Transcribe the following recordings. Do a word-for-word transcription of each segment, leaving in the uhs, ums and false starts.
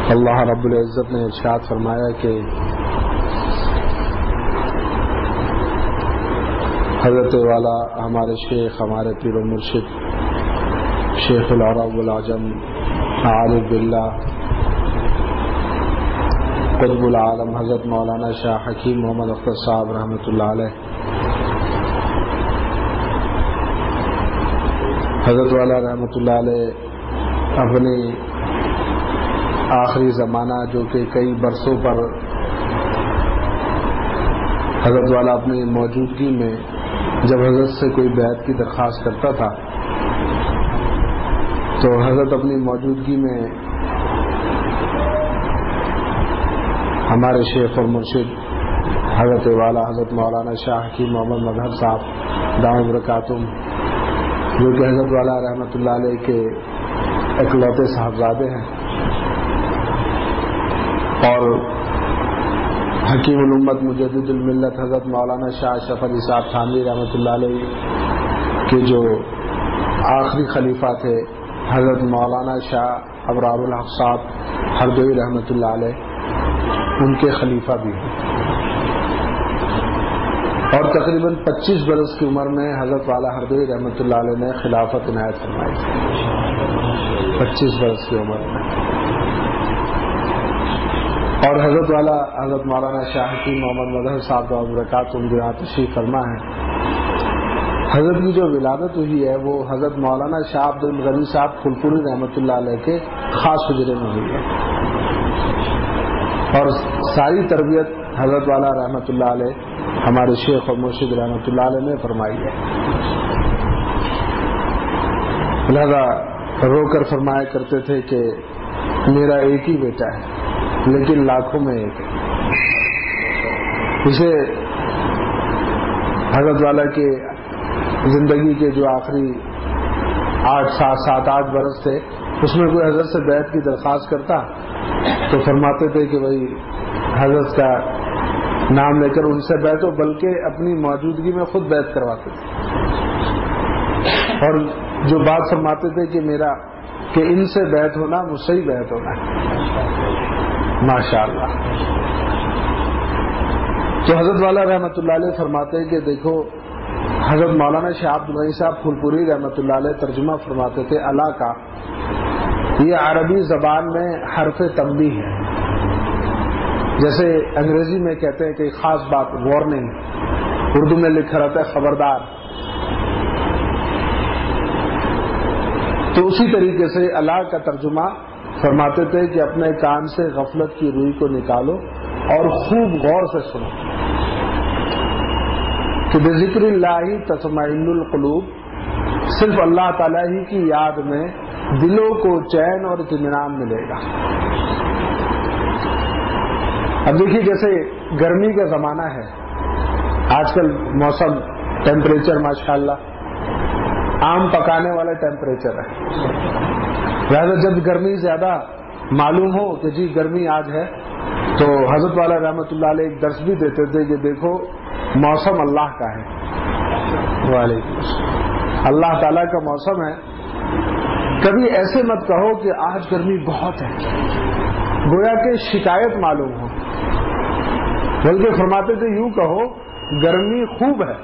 اللہ رب العزت نے ارشاد فرمایا کہ حضرت والا ہمارے شیخ، ہمارے پیر و مرشد شیخ العرب والعجم عارف باللہ قطب العالم حضرت مولانا شاہ حکیم محمد اختر صاحب رحمۃ اللہ علیہ، حضرت والا رحمۃ اللہ علیہ اپنی آخری زمانہ جو کہ کئی برسوں پر حضرت والا اپنی موجودگی میں جب حضرت سے کوئی بیعت کی درخواست کرتا تھا تو حضرت اپنی موجودگی میں ہمارے شیخ اور مرشد حضرت والا حضرت مولانا شاہ حکیم محمد مظہر صاحب دامت برکاتہم، جو کہ حضرت والا رحمۃ اللہ علیہ کے اکلوتے صاحبزادے ہیں، اور حکیم الامت مجدد الملت حضرت مولانا شاہ اشرف علی صاحب تھانوی رحمۃ اللہ علیہ کے جو آخری خلیفہ تھے حضرت مولانا شاہ ابرار الحق صاحب ہردوئی رحمۃ اللہ علیہ، ان کے خلیفہ بھی ہیں، اور تقریباً پچیس برس کی عمر میں حضرت والا ہردوئی رحمۃ اللہ علیہ نے خلافت عنایت فرمائی تھی، پچیس برس کی عمر میں، اور حضرت والا حضرت مولانا شاہ حکیم محمد مظہر صاحب دامت برکاتہم جو یہاں تشریف فرما ہے، حضرت کی جو ولادت ہوئی ہے وہ حضرت مولانا شاہ عبد الغنی صاحب پھلپوری رحمۃ اللہ علیہ کے خاص حجرے میں ہوئی ہے، اور ساری تربیت حضرت والا رحمۃ اللہ علیہ ہمارے شیخ اور مرشد رحمۃ اللہ علیہ نے فرمائی ہے۔ لہذا رو کر فرمایا کرتے تھے کہ میرا ایک ہی بیٹا ہے لیکن لاکھوں میں ایک ہے۔ اسے حضرت والا کے زندگی کے جو آخری آٹھ سات سات آٹھ برس تھے اس میں کوئی حضرت سے بیعت کی درخواست کرتا تو فرماتے تھے کہ بھائی حضرت کا نام لے کر ان سے بیعت ہو، بلکہ اپنی موجودگی میں خود بیعت کرواتے تھے، اور جو بات فرماتے تھے کہ میرا کہ ان سے بیعت ہونا مجھ سے ہی بیعت ہونا ہے، ماشاء اللہ۔ تو حضرت والا رحمۃ اللہ علیہ فرماتے ہیں کہ دیکھو حضرت مولانا شاہ عبد الغنی صاحب پھلپوری رحمۃ اللہ علیہ ترجمہ فرماتے تھے اللہ کا، یہ عربی زبان میں حرف تنبیہ ہے، جیسے انگریزی میں کہتے ہیں کہ خاص بات وارننگ، اردو میں لکھا رہتا ہے خبردار، تو اسی طریقے سے اللہ کا ترجمہ فرماتے تھے کہ اپنے کان سے غفلت کی روئی کو نکالو اور خوب غور سے سنو کہ بذکر اللہ تطمئن القلوب، صرف اللہ تعالیٰ ہی کی یاد میں دلوں کو چین اور اطمینان ملے گا۔ اب دیکھیے جیسے گرمی کا زمانہ ہے، آج کل موسم ٹیمپریچر ماشاءاللہ آم پکانے والا ٹیمپریچر ہے، لہٰذا جب گرمی زیادہ معلوم ہو کہ جی گرمی آج ہے تو حضرت والا رحمۃ اللہ علیہ ایک درس بھی دیتے تھے کہ دیکھو موسم اللہ کا ہے، وعلیکم السلام، اللہ تعالیٰ کا موسم ہے، کبھی ایسے مت کہو کہ آج گرمی بہت ہے گویا کہ شکایت معلوم ہو، بلکہ فرماتے تھے یوں کہو گرمی خوب ہے۔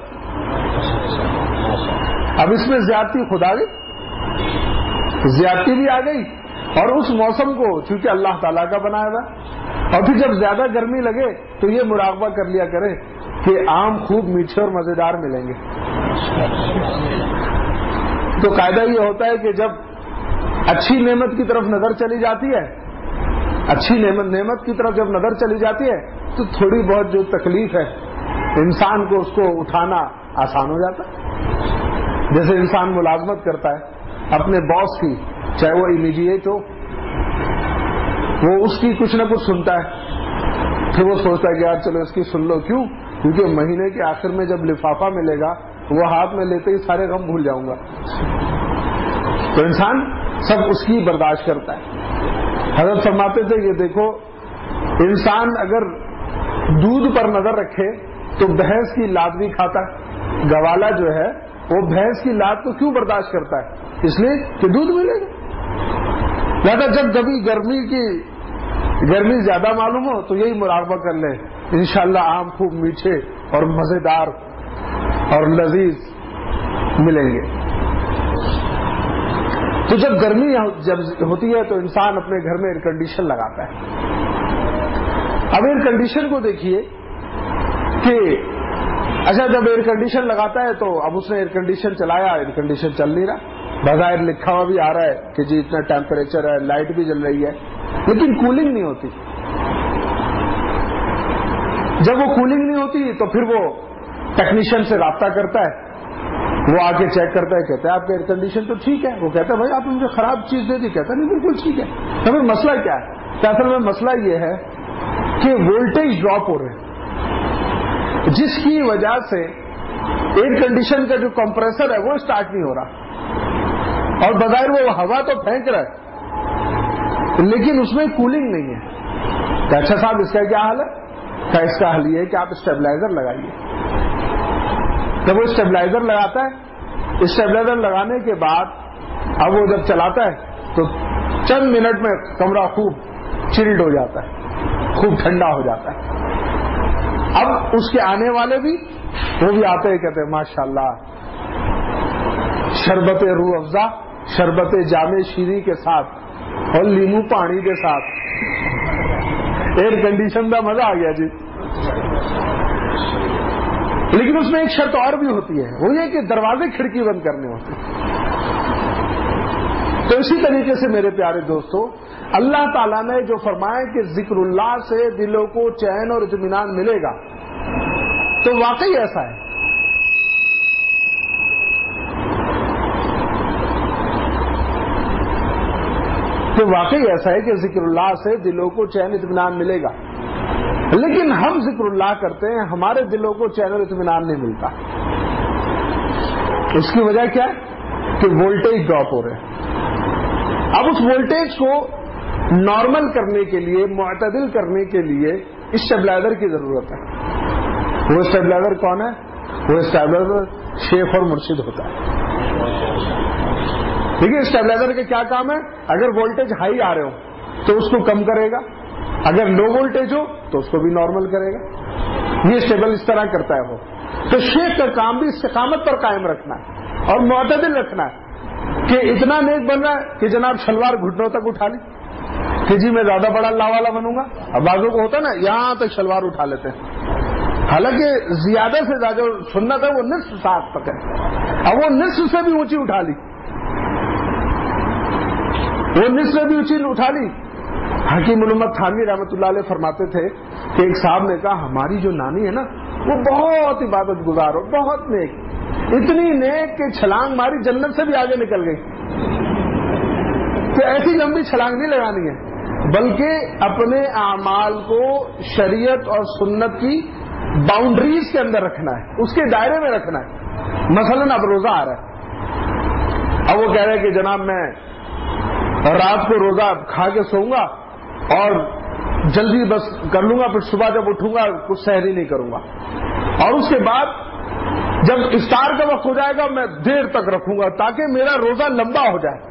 اب اس میں زیادتی خدا گئی، زیادتی بھی آ گئی، اور اس موسم کو چونکہ اللہ تعالیٰ کا بنایا ہوا، اور پھر جب زیادہ گرمی لگے تو یہ مراقبہ کر لیا کرے کہ آم خوب میٹھے اور مزیدار ملیں گے۔ تو قاعدہ یہ ہوتا ہے کہ جب اچھی نعمت کی طرف نظر چلی جاتی ہے، اچھی نعمت نعمت کی طرف جب نظر چلی جاتی ہے تو تھوڑی بہت جو تکلیف ہے انسان کو اس کو اٹھانا آسان ہو جاتا ہے۔ جیسے انسان ملازمت کرتا ہے اپنے باس کی، چاہے وہ امیڈیٹ ہو، وہ اس کی کچھ نہ کچھ سنتا ہے، پھر وہ سوچتا ہے کہ یار چلو اس کی سن لو، کیوں؟ کیونکہ مہینے کے آخر میں جب لفافہ ملے گا وہ ہاتھ میں لیتے ہی سارے غم بھول جاؤں گا، تو انسان سب اس کی برداشت کرتا ہے۔ حضرت فرماتے تھے کہ دیکھو انسان اگر دودھ پر نظر رکھے تو بھینس کی لات بھی کھاتا ہے، گوالا جو ہے وہ بھینس کی لات کو کیوں برداشت کرتا ہے؟ اس لیے کہ دودھ ملے گا۔ لہذا جب کبھی گرمی کی گرمی زیادہ معلوم ہو تو یہی مراقبہ کر لیں، انشاءاللہ آم خوب میٹھے اور مزیدار اور لذیذ ملیں گے۔ تو جب گرمی جب ہوتی ہے تو انسان اپنے گھر میں ایئر کنڈیشن لگاتا ہے۔ اب ایئر کنڈیشن کو دیکھیے کہ اچھا جب ایئر کنڈیشن لگاتا ہے تو اب اس نے ایئر کنڈیشن چلایا، ایئر کنڈیشن چل نہیں رہا، بظاہر لکھا ہوا بھی آ رہا ہے کہ جی اتنا ٹیمپریچر ہے، لائٹ بھی جل رہی ہے، لیکن کولنگ نہیں ہوتی۔ جب وہ کولنگ نہیں ہوتی تو پھر وہ ٹیکنیشین سے رابطہ کرتا ہے، وہ آ کے چیک کرتا ہے، کہتا ہے آپ کا ایئر کنڈیشن تو ٹھیک ہے، وہ کہتا ہے بھائی آپ نے مجھے خراب چیز دے دی، کہتا ہے نہیں بالکل ٹھیک ہے۔ تو پھر مسئلہ کیا ہے؟ تو اصل میں مسئلہ یہ ہے کہ وولٹیج ڈراپ ہو رہے ہیں، جس کی وجہ سے ایئر کنڈیشن کا جو کمپریسر ہے وہ اسٹارٹ نہیں ہو رہا، اور بظاہر وہ ہوا تو پھینک رہا ہے لیکن اس میں کولنگ نہیں ہے۔ تو اچھا صاحب اس کا کیا حل ہے؟ کہ اس کا حل یہ ہے کہ آپ اسٹیبلائزر لگائیے۔ جب وہ اسٹیبلائزر لگاتا ہے، اسٹیبلائزر لگانے کے بعد اب وہ جب چلاتا ہے تو چند منٹ میں کمرہ خوب چلڈ ہو جاتا ہے، خوب ٹھنڈا ہو جاتا ہے۔ اب اس کے آنے والے بھی وہ بھی آتے ہیں، کہتے ہیں ماشاءاللہ شربت روح افزا، شربت جامع شیریں کے ساتھ اور لیمو پانی کے ساتھ ایئر کنڈیشن کا مزہ آ گیا جی۔ لیکن اس میں ایک شرط اور بھی ہوتی ہے، وہ یہ کہ دروازے کھڑکی بند کرنے ہوتے ہیں۔ تو اسی طریقے سے میرے پیارے دوستو، اللہ تعالیٰ نے جو فرمایا کہ ذکر اللہ سے دلوں کو چین اور اطمینان ملے گا، تو واقعی ایسا ہے۔ تو واقعی ایسا ہے کہ ذکر اللہ سے دلوں کو چین اطمینان ملے گا، لیکن ہم ذکر اللہ کرتے ہیں، ہمارے دلوں کو چین اور اطمینان نہیں ملتا۔ اس کی وجہ کیا ہے؟ کہ وولٹیج ڈراپ ہو رہے ہیں۔ اب اس وولٹیج کو نارمل کرنے کے لیے، معتدل کرنے کے لیے اسٹیبلائزر کی ضرورت ہے۔ وہ اسٹیبلائزر کون ہے؟ وہ اسٹیبلائزر شیخ اور مرشد ہوتا ہے۔ دیکھیے اسٹیبلائزر کے کیا کام ہے؟ اگر وولٹیج ہائی آ رہے ہو تو اس کو کم کرے گا، اگر لو وولٹیج ہو تو اس کو بھی نارمل کرے گا۔ یہ اسٹیبل اس طرح کرتا ہے وہ۔ تو شیخ کا کام بھی استقامت پر قائم رکھنا ہے اور معتدل رکھنا ہے، کہ اتنا نیک بن رہا ہے کہ جناب شلوار گھٹنوں تک اٹھا لی کہ جی میں زیادہ بڑا اللہ والا بنوں گا۔ اب بعضوں کو ہوتا ہے نا یہاں تک شلوار اٹھا لیتے ہیں، حالانکہ زیادہ سے زیادہ سنت ہے وہ نصف ساتھ تک ہے، اب وہ نصف سے بھی اونچی اٹھا لی، وہ نصف سے بھی اونچی اٹھا لی۔ حکیم محمد تھانوی رحمۃ اللہ علیہ فرماتے تھے کہ ایک صاحب نے کہا ہماری جو نانی ہے نا وہ بہت عبادت گزار ہو، بہت نیک، اتنی نیک کہ چھلانگ ماری جنت سے بھی آگے نکل گئی۔ تو ایسی لمبی چھلانگ نہیں لگانی ہے، بلکہ اپنے اعمال کو شریعت اور سنت کی باؤنڈریز کے اندر رکھنا ہے، اس کے دائرے میں رکھنا ہے۔ مثلا اب روزہ آ رہا ہے، اب وہ کہہ رہے ہیں کہ جناب میں رات کو روزہ کھا کے سوؤں گا اور جلدی بس کر لوں گا، پھر صبح جب اٹھوں گا کچھ سحری نہیں کروں گا، اور اس کے بعد جب افطار کا وقت ہو جائے گا میں دیر تک رکھوں گا تاکہ میرا روزہ لمبا ہو جائے۔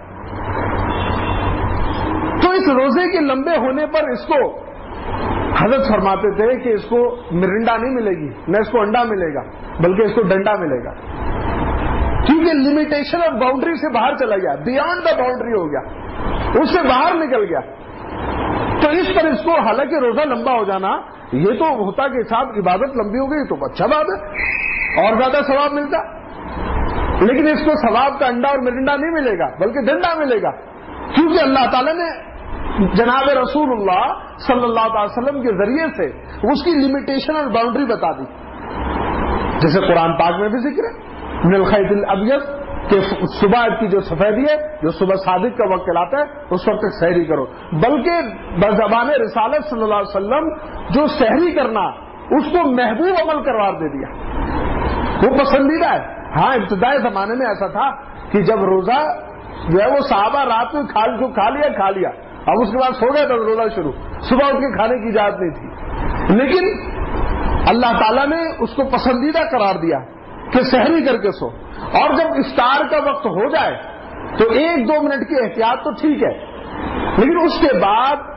تو اس روزے کے لمبے ہونے پر اس کو حضرت فرماتے تھے کہ اس کو مرنڈا نہیں ملے گی، نہ اس کو انڈا ملے گا، بلکہ اس کو ڈنڈا ملے گا، کیونکہ لمیٹیشن اور باؤنڈری سے باہر چلا گیا، بیانڈ دا باؤنڈری ہو گیا، اس سے باہر نکل گیا۔ تو اس پر اس کو حالانکہ روزہ لمبا ہو جانا یہ تو ہوتا کہ صاحب عبادت لمبی ہو گئی تو اچھا بات ہے اور زیادہ ثواب ملتا، لیکن اس کو ثواب کا انڈا اور مرنڈا نہیں ملے گا بلکہ ڈنڈا ملے گا، کیونکہ اللہ تعالیٰ نے جناب رسول اللہ صلی اللہ علیہ وسلم کے ذریعے سے اس کی لمیٹیشن اور باؤنڈری بتا دی، جیسے قرآن پاک میں بھی ذکر ہے من الخیط الابیض کہ صبح کی جو سفیدی ہے جو صبح صادق کا وقت کہلاتا ہے اس وقت تک سحری کرو، بلکہ بزبان رسالت صلی اللہ علیہ وسلم جو سحری کرنا اس کو محبوب عمل قرار دے دیا، وہ پسندیدہ ہے۔ ہاں ابتدائی زمانے میں ایسا تھا کہ جب روزہ جو ہے وہ صحابہ رات میں کھا جو کھا لیا کھا لیا اب اس کے بعد سو گیا تو روزہ شروع، صبح اٹھ کے کھانے کی اجازت نہیں تھی، لیکن اللہ تعالیٰ نے اس کو پسندیدہ قرار دیا کہ سحری کر کے سو، اور جب افطار کا وقت ہو جائے تو ایک دو منٹ کی احتیاط تو ٹھیک ہے، لیکن اس کے بعد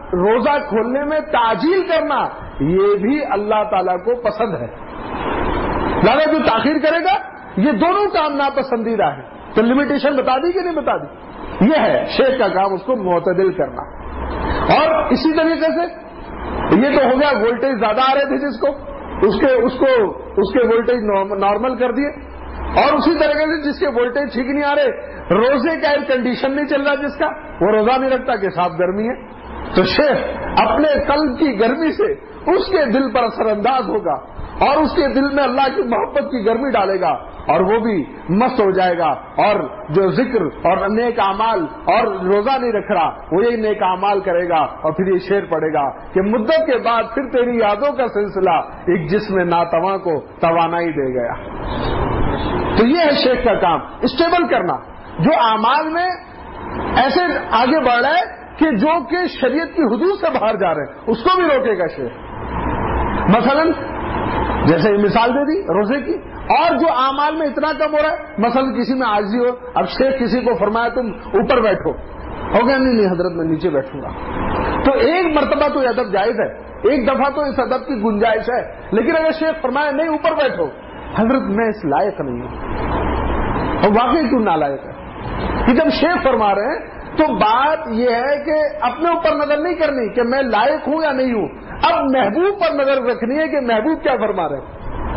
روزہ کھولنے میں تعجیل کرنا یہ بھی اللہ تعالیٰ کو پسند ہے. لہذا جو تاخیر کرے گا یہ دونوں کام ناپسندیدہ ہے. تو لمیٹیشن بتا دی کہ نہیں بتا دی؟ یہ ہے شیخ کا کام، اس کو معتدل کرنا. اور اسی طریقے سے یہ تو ہو گیا وولٹیج زیادہ آ رہے تھے جس کو اس کے اس کو اس کے وولٹیج نارمل کر دیے. اور اسی طریقے سے جس کے وولٹیج ٹھیک نہیں آ رہے، روزے کا ایئر کنڈیشن نہیں چل رہا جس کا، وہ روزہ نہیں رکھتا کہ صاحب گرمی ہے. تو شیخ اپنے قلب کی گرمی سے اس کے دل پر اثر انداز ہوگا اور اس کے دل میں اللہ کی محبت کی گرمی ڈالے گا اور وہ بھی مست ہو جائے گا. اور جو ذکر اور نیک اعمال اور روزہ نہیں رکھ رہا وہ یہی نیک اعمال کرے گا اور پھر یہ شعر پڑے گا کہ مدت کے بعد پھر تیری یادوں کا سلسلہ ایک جسم ناتواں کو توانائی دے گیا. تو یہ ہے شیخ کا کام، اسٹیبل کرنا، جو اعمال میں ایسے آگے بڑھ رہا ہے کہ جو کہ شریعت کی حدود سے باہر جا رہے ہیں اس کو بھی روکے گا شیخ. مثلا جیسے مثال دے دی روزے کی، اور جو اعمال میں اتنا کم ہو رہا ہے، مثلا کسی میں عاجزی ہو، اب شیخ کسی کو فرمایا تم اوپر بیٹھو، ہو گیا نہیں نہیں حضرت میں نیچے بیٹھوں گا. تو ایک مرتبہ تو یہ ادب جائز ہے، ایک دفعہ تو اس ادب کی گنجائش ہے. لیکن اگر شیخ فرمایا نہیں اوپر بیٹھو، حضرت میں اس لائق نہیں ہوں، اور واقعی کیوں نالائق ہے کہ جب شیخ فرما رہے ہیں تو بات یہ ہے کہ اپنے اوپر نظر نہیں کرنی کہ میں لائق ہوں یا نہیں ہوں، اب محبوب پر نظر رکھنی ہے کہ محبوب کیا فرما رہے ہیں.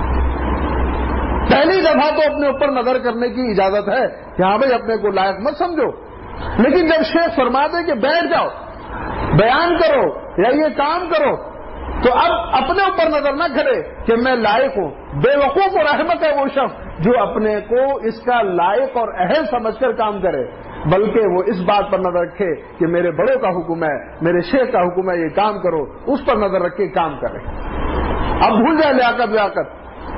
پہلی دفعہ تو اپنے اوپر نظر کرنے کی اجازت ہے کہ ہاں بھائی اپنے کو لائق مت سمجھو. لیکن جب شیخ فرما دے کہ بیٹھ جاؤ، بیان کرو یا یہ کام کرو، تو اب اپنے اوپر نظر نہ کرے کہ میں لائق ہوں. بے وقوف و رحمت ہے وہ شخص جو اپنے کو اس کا لائق اور اہل سمجھ کر کام کرے، بلکہ وہ اس بات پر نظر رکھے کہ میرے بڑوں کا حکم ہے، میرے شیخ کا حکم ہے یہ کام کرو، اس پر نظر رکھ کے کام کرے. اب بھول جائے لیاقت لیاقت.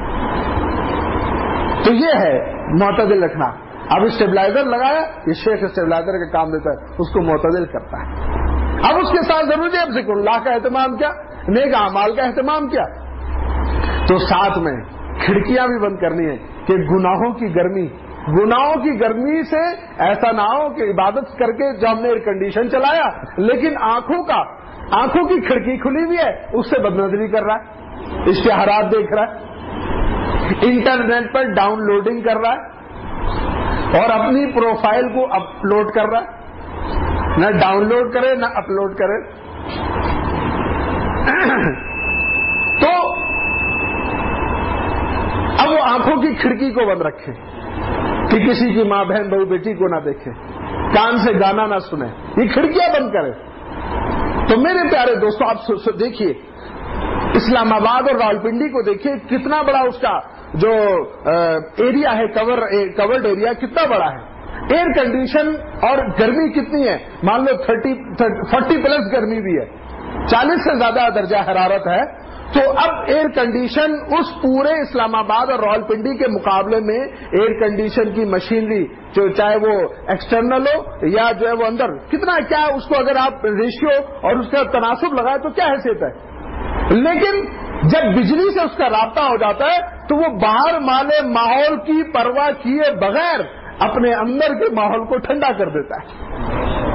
تو یہ ہے معتدل رکھنا. اب اسٹیبلائزر لگایا، یہ شیخ اسٹیبلائزر کا کام دیتا ہے، اس کو معتدل کرتا ہے. اب اس کے ساتھ ضروری ہے اب ذکر اللہ کا اہتمام کیا، نیک اعمال کا اہتمام کیا. تو ساتھ میں کھڑکیاں بھی بند کرنی ہے کہ گناہوں کی گرمی گناہوں کی گرمی سے ایسا نہ ہو کہ عبادت کر کے جو ہم نے ایئر کنڈیشن چلایا لیکن آنکھوں کا آنکھوں کی کھڑکی کھلی ہوئی ہے اس سے بدنظری کر رہا ہے، اشتہارات دیکھ رہا ہے، انٹرنیٹ پر ڈاؤن لوڈنگ کر رہا ہے اور اپنی پروفائل کو اپلوڈ کر رہا ہے. نہ ڈاؤن لوڈ کرے نہ اپلوڈ کرے. تو اب وہ آنکھوں کی کھڑکی کو بند رکھے کہ کسی کی ماں بہن بہو بیٹی کو نہ دیکھے، کان سے گانا نہ سنے، یہ کھڑکیاں بند کرے. تو میرے پیارے دوستوں آپ دیکھیے اسلام آباد اور راولپنڈی کو دیکھیے کتنا بڑا اس کا جو ایریا ہے، کور کورڈ ایریا کتنا بڑا ہے. ایئر کنڈیشن اور گرمی کتنی ہے، مان لو تھرٹی فورٹی پلس گرمی بھی ہے، چالیس سے زیادہ درجہ حرارت ہے. تو اب ایئر کنڈیشن اس پورے اسلام آباد اور راولپنڈی کے مقابلے میں ایئر کنڈیشن کی مشینری جو چاہے وہ ایکسٹرنل ہو یا جو ہے وہ اندر کتنا کیا اس کو اگر آپ ریشیو اور اس کا تناسب لگائے تو کیا حیثیت ہے. لیکن جب بجلی سے اس کا رابطہ ہو جاتا ہے تو وہ باہر مالے ماحول کی پرواہ کیے بغیر اپنے اندر کے ماحول کو ٹھنڈا کر دیتا ہے.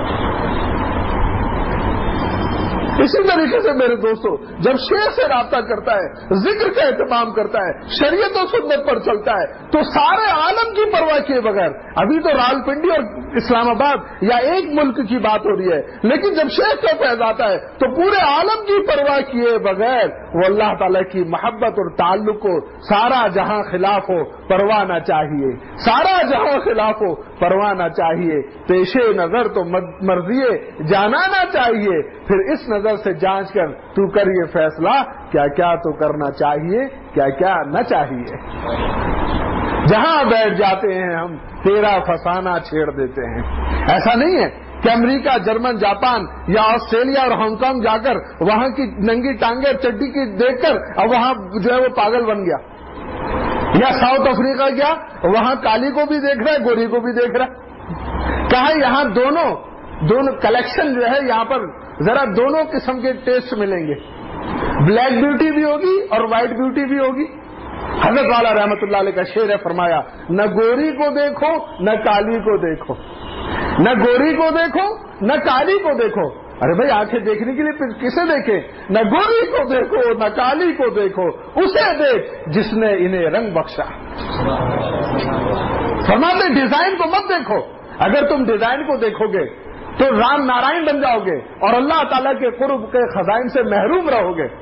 اسی طریقے سے میرے دوستو جب شیخ سے رابطہ کرتا ہے، ذکر کا اہتمام کرتا ہے، شریعت و سنت پر چلتا ہے تو سارے عالم کی پرواہ کیے بغیر، ابھی تو راولپنڈی اور اسلام آباد یا ایک ملک کی بات ہو رہی ہے، لیکن جب شیخ کا فیض آتا ہے تو پورے عالم کی پرواہ کیے بغیر وہ اللہ تعالیٰ کی محبت اور تعلق کو سارا جہاں خلاف ہو پرواہ نہ چاہیے، سارا جہاں خلاف ہو پرواہ نہ چاہیے، پیش نظر تو مرضی جانانا چاہیے، پھر اس نظر سے جانچ کر تو کر یہ فیصلہ کیا کیا تو کرنا چاہیے کیا کیا نہ چاہیے. جہاں بیٹھ جاتے ہیں ہم تیرا فسانہ چھیڑ دیتے ہیں. ایسا نہیں ہے کہ امریکہ، جرمن، جاپان یا آسٹریلیا اور ہانگ کانگ جا کر وہاں کی ننگی ٹانگیں چڈی کی دیکھ کر اور وہاں جو ہے وہ پاگل بن گیا، یا ساؤتھ افریقہ گیا وہاں کالی کو بھی دیکھ رہا ہے گوری کو بھی دیکھ رہا ہے. کہا یہاں دونوں دونوں کلیکشن جو ہے یہاں پر ذرا دونوں قسم کے ٹیسٹ ملیں گے، بلیک بیوٹی بھی ہوگی اور وائٹ بیوٹی بھی ہوگی. حضرت والا رحمت اللہ علیہ کا شعر ہے، فرمایا نہ گوری کو دیکھو نہ کالی کو دیکھو، نہ گوری کو دیکھو نہ کالی کو دیکھو، ارے بھائی آنکھیں دیکھنے کے لیے کسے دیکھے؟ نہ گوری کو دیکھو نہ کالی کو دیکھو، اسے دیکھ جس نے انہیں رنگ بخشا۔ فرماتے ڈیزائن کو مت دیکھو، اگر تم ڈیزائن کو دیکھو گے تو رام نارائن بن جاؤ گے اور اللہ تعالیٰ کے قرب کے خزائن سے محروم رہو گے۔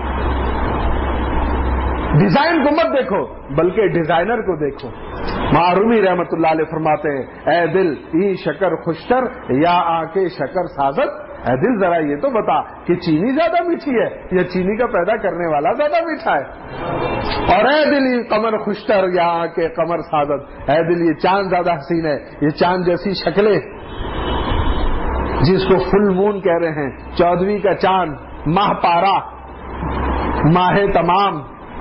ڈیزائن کو مت دیکھو بلکہ ڈیزائنر کو دیکھو۔ معرومی رحمت اللہ علیہ فرماتے ہیں اے دل ای شکر خوشتر یا آکے شکر سازت، اے دل ذرا یہ تو بتا کہ چینی زیادہ میٹھی ہے یا چینی کا پیدا کرنے والا زیادہ میٹھا ہے؟ اور اے دل ای قمر خوشتر یا آکے قمر سازت، اے دل یہ چاند زیادہ حسین ہے، یہ چاند جیسی شکلیں جس کو فل مون کہہ رہے ہیں، چودھویں کا چاند، ماہ پارا، ماہ تمام،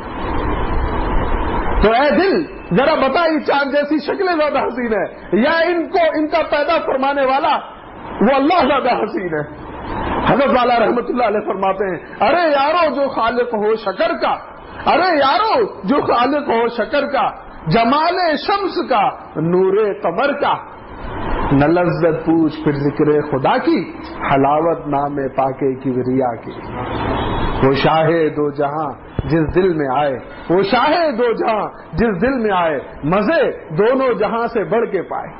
تو اے دل ذرا بتا یہ چاند جیسی شکلیں زیادہ حسین ہے یا ان کو ان کا پیدا فرمانے والا وہ اللہ زیادہ حسین ہے؟ حضرت والا رحمت اللہ علیہ فرماتے ہیں ارے یارو جو خالق ہو شکر کا، ارے یارو جو خالق ہو شکر کا، جمال شمس کا نور قمر کا، نہ لذت پوچھ پھر ذکر خدا کی، حلاوت نام پاکے کی وریا کی۔ وہ شاہ دو جہاں جس دل میں آئے، وہ شاہ دو جہاں جس دل میں آئے، مزے دونوں جہاں سے بڑھ کے پائے۔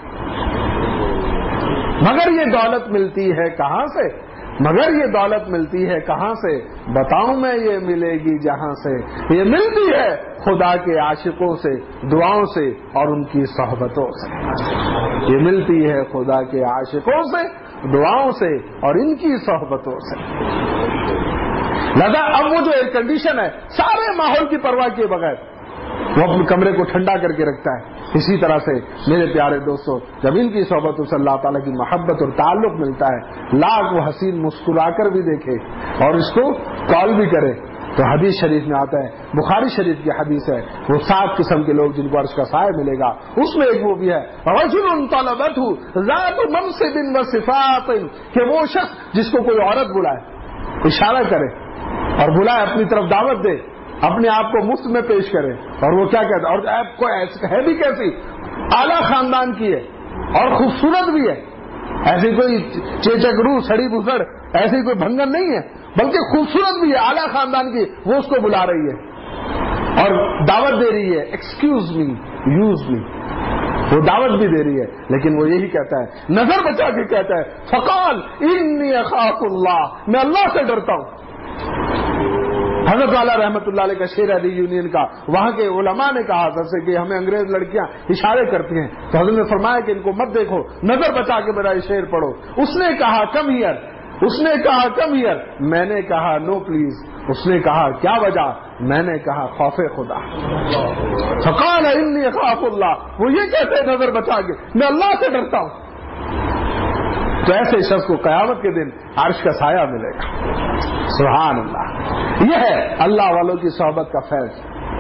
مگر یہ دولت ملتی ہے کہاں سے، مگر یہ دولت ملتی ہے کہاں سے، بتاؤں میں یہ ملے گی جہاں سے، یہ ملتی ہے خدا کے عاشقوں سے، دعاؤں سے اور ان کی صحبتوں سے۔ یہ ملتی ہے خدا کے عاشقوں سے، دعاؤں سے اور ان کی صحبتوں سے۔ لہذا اب وہ جو ایئر کنڈیشن ہے سارے ماحول کی پرواہ کیے بغیر وہ اپنے کمرے کو ٹھنڈا کر کے رکھتا ہے، اسی طرح سے میرے پیارے دوستوں جب ان کی صحبتوں سے اللہ تعالیٰ کی محبت اور تعلق ملتا ہے، لاکھ وہ حسین مسکرا کر بھی دیکھے اور اس کو کال بھی کرے تو حدیث شریف میں آتا ہے، بخاری شریف کی حدیث ہے، وہ سات قسم کے لوگ جن کو عرش کا سایہ ملے گا، اس میں ایک وہ بھی ہے رجل طلبته ذات منصب و صفات، کہ وہ شخص جس کو کوئی عورت بلائے، اشارہ کرے اور بلائے، اپنی طرف دعوت دے، اپنے آپ کو مفت میں پیش کرے، اور وہ کیا کہتا ہے، اور آپ کو ہے بھی کیسی اعلیٰ خاندان کی ہے اور خوبصورت بھی ہے، ایسی کوئی چیچک روح سڑی بسڑ ایسی کوئی بھنگن نہیں ہے بلکہ خوبصورت بھی ہے، اعلیٰ خاندان کی، وہ اس کو بلا رہی ہے اور دعوت دے رہی ہے، ایکسکیوز می یوز می، وہ دعوت بھی دے رہی ہے لیکن وہ یہی کہتا ہے، نظر بچا کے کہتا ہے فقال انی اخاف اللہ، میں اللہ سے ڈرتا ہوں۔ حضرت والا رحمت اللہ علیہ کا شعر ہے یونین کا، وہاں کے علماء نے کہا جیسے کہ ہمیں انگریز لڑکیاں اشارے کرتی ہیں تو حضرت نے فرمایا کہ ان کو مت دیکھو، نظر بچا کے میرا یہ شعر پڑھو۔ اس نے کہا کم ہیئر، اس نے کہا کم ہیئر، میں نے کہا نو پلیز، اس نے کہا کیا وجہ، میں نے کہا خوف خدا۔ فقال انی اخاف اللہ، وہ یہ کہتے ہیں نظر بچا کے میں اللہ سے ڈرتا ہوں۔ تو ایسے شخص کو قیامت کے دن عرش کا سایہ ملے گا۔ سبحان اللہ، یہ ہے اللہ والوں کی صحبت کا فیض،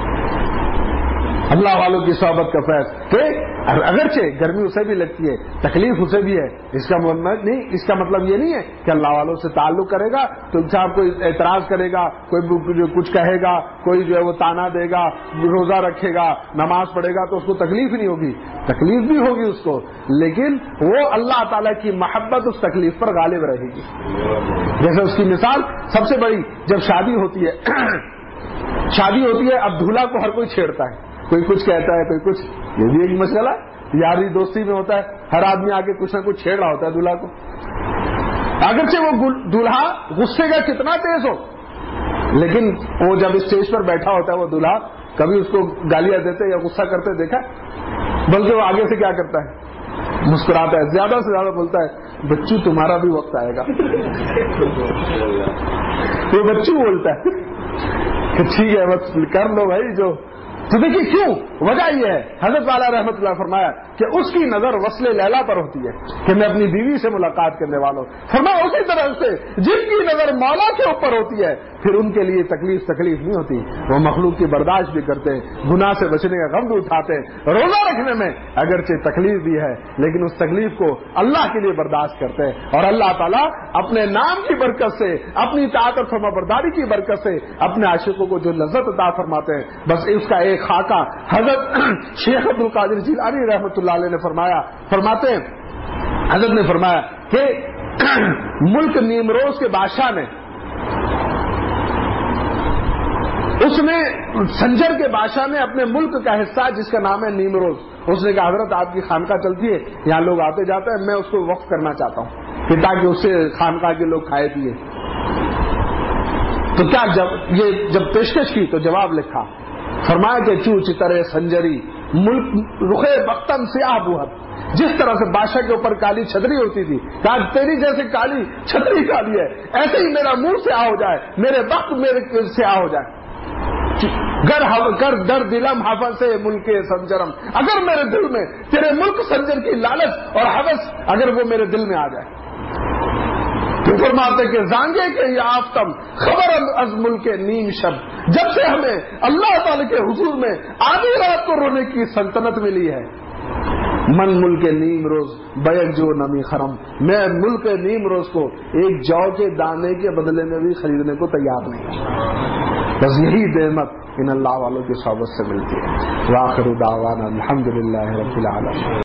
اللہ والوں کی صحبت کا فیض کہ اگرچہ گرمی اسے بھی لگتی ہے، تکلیف اسے بھی ہے، اس کا مطلب نہیں، اس کا مطلب یہ نہیں ہے کہ اللہ والوں سے تعلق کرے گا تو انسان کوئی اعتراض کرے گا، کوئی کچھ کہے گا، کوئی جو ہے وہ تانا دے گا، روزہ رکھے گا، نماز پڑھے گا تو اس کو تکلیف نہیں ہوگی، تکلیف بھی ہوگی اس کو، لیکن وہ اللہ تعالیٰ کی محبت اس تکلیف پر غالب رہے گی۔ جیسے اس کی مثال سب سے بڑی، جب شادی ہوتی ہے شادی ہوتی ہے اب دولہا کو ہر کوئی چھیڑتا ہے، کوئی کچھ کہتا ہے کوئی کچھ، یہ بھی ایک مسئلہ یاری دوستی میں ہوتا ہے، ہر آدمی آگے کچھ نہ کچھ چھیڑ رہا ہوتا ہے دولہا کو، اگرچہ وہ دولہا غصے کا کتنا تیز ہو لیکن وہ جب اسٹیج پر بیٹھا ہوتا ہے وہ دولہا کبھی اس کو گالیاں دیتے یا غصہ کرتے دیکھا، بلکہ وہ آگے سے کیا کرتا ہے، مسکراتا ہے، زیادہ سے زیادہ بولتا ہے بچو تمہارا بھی وقت آئے گا۔ وہ بچو بولتا ہے کہ ٹھیک ہے بس کر لو بھائی جو، تو دیکھیے کیوں، وجہ یہ ہے حضرت والا رحمت اللہ فرمایا کہ اس کی نظر وصل لیلا پر ہوتی ہے کہ میں اپنی بیوی سے ملاقات کرنے والوں، فرمایا اسی طرح سے جن کی نظر مولا کے اوپر ہوتی ہے پھر ان کے لیے تکلیف تکلیف نہیں ہوتی، وہ مخلوق کی برداشت بھی کرتے ہیں، گناہ سے بچنے کا غم بھی اٹھاتے ہیں، روزہ رکھنے میں اگرچہ تکلیف بھی ہے لیکن اس تکلیف کو اللہ کے لیے برداشت کرتے ہیں، اور اللہ تعالیٰ اپنے نام کی برکت سے، اپنی اطاعت اور فرمانبرداری کی برکت سے اپنے عاشقوں کو جو لذت عطا فرماتے ہیں، بس اس کا ایک خاکہ حضرت شیخ عبد القادر جیلانی رحمۃ اللہ علیہ نے فرمایا، فرماتے ہیں حضرت نے فرمایا کہ ملک نیمروز کے بادشاہ نے اس نے سنجر کے بادشاہ نے اپنے ملک کا حصہ جس کا نام ہے نیمروز، اس نے کہا حضرت آپ کی خانقاہ چلتی ہے، یہاں لوگ آتے جاتے ہیں، میں اس کو وقف کرنا چاہتا ہوں کہ تاکہ اس سے خانقاہ کے لوگ کھائے پیے۔ تو کیا جب یہ جب پیشکش کی تو جواب لکھا، فرمایا کہ چو چترے سنجری ملک رخے بختم سے آبوہت، جس طرح سے بادشاہ کے اوپر کالی چھتری ہوتی تھی، کہا تیری جیسے کالی چھتری کالی ہے، ایسے ہی میرا منہ سے آ ہو جائے، میرے وقت میرے سے آ ہو جائے۔ گر گر در دلم حفظ سے ملک سنجرم، اگر میرے دل میں تیرے ملک سنجر کی لالچ اور حوث اگر وہ میرے دل میں آ جائے تو فرماتے کہ زانگے کے یہ آفتم خبر از ملک نیم شب، جب سے ہمیں اللہ تعالی کے حضور میں آدھی رات کو رونے کی سلطنت ملی ہے، من ملک نیم روز بیک جو نمی خرم، میں ملک نیم روز کو ایک جو کے دانے کے بدلے میں بھی خریدنے کو تیار نہیں۔ بس یہی نعمت ان اللہ والوں کی صحبت سے ملتی ہے۔ وآخر دعوانا الحمدللہ رب العالمین۔